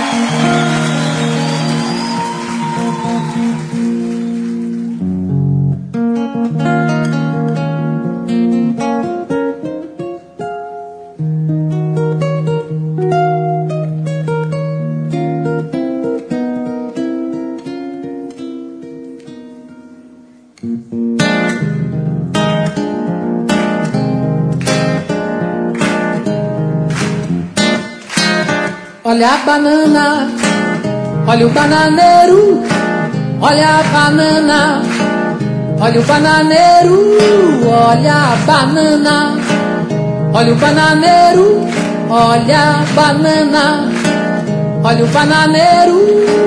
Olha a banana, olha o bananeiro, olha a banana, olha o bananeiro, olha a banana, olha o bananeiro, olha a banana, olha o bananeiro.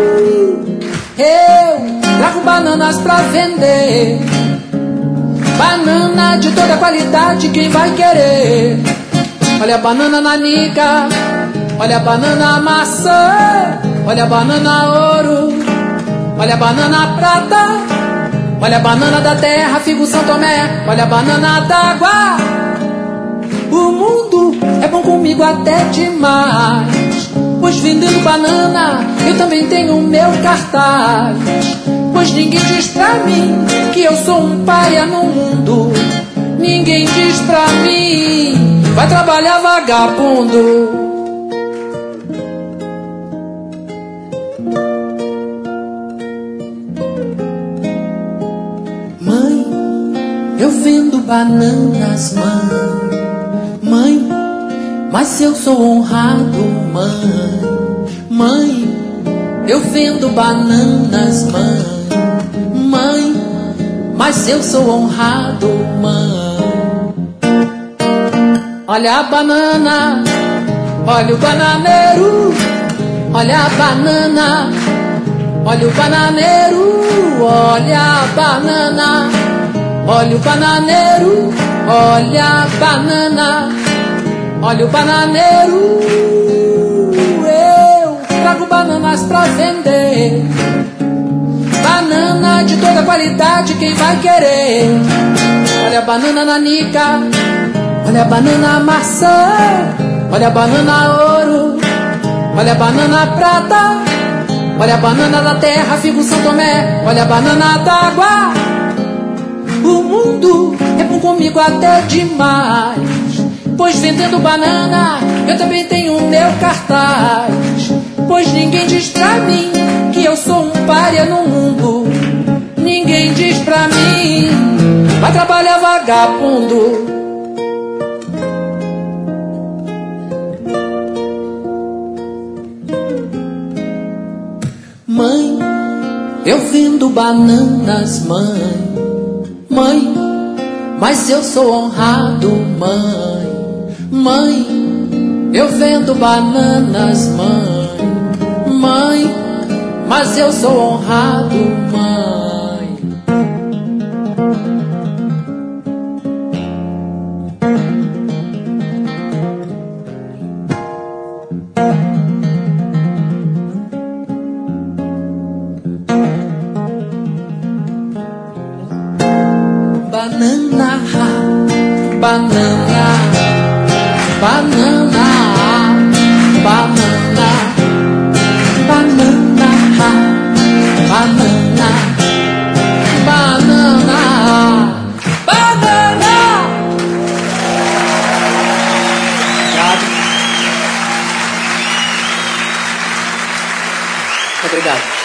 Eu trago bananas pra vender, banana de toda qualidade, quem vai querer? Olha a banana nanica, olha a banana maçã, olha a banana ouro, olha a banana prata, olha a banana da terra, figo São Tomé, olha a banana d'água. O mundo é bom comigo até demais, pois vendendo banana eu também tenho o meu cartaz. Pois ninguém diz pra mim que eu sou um paria no mundo, ninguém diz pra mim, vai trabalhar vagabundo. Mãe, eu vendo bananas, mãe, mas eu sou honrado, mãe, eu vendo bananas, mãe, mas eu sou honrado, mãe. Olha a banana, olha o bananeiro, olha a banana, olha o bananeiro, olha a banana, olha o bananeiro, olha a banana, olha o bananeiro. Eu trago bananas pra vender, banana de toda qualidade, quem vai querer? Olha a banana nanica, olha a banana maçã, olha a banana ouro, olha a banana prata, olha a banana da terra, figo São Tomé, olha a banana d'água. O mundo é bom comigo até demais, pois vendendo banana eu também tenho o meu cartaz. Pois ninguém diz pra mim que eu sou um paria no mundo, ninguém diz pra mim, vai trabalhar vagabundo. Mãe, eu vendo bananas, mãe, mas eu sou honrado, mãe, eu vendo bananas, mãe, mas eu sou honrado, mãe. Banana, banana, banana, banana, banana, banana, banana, banana. Obrigado.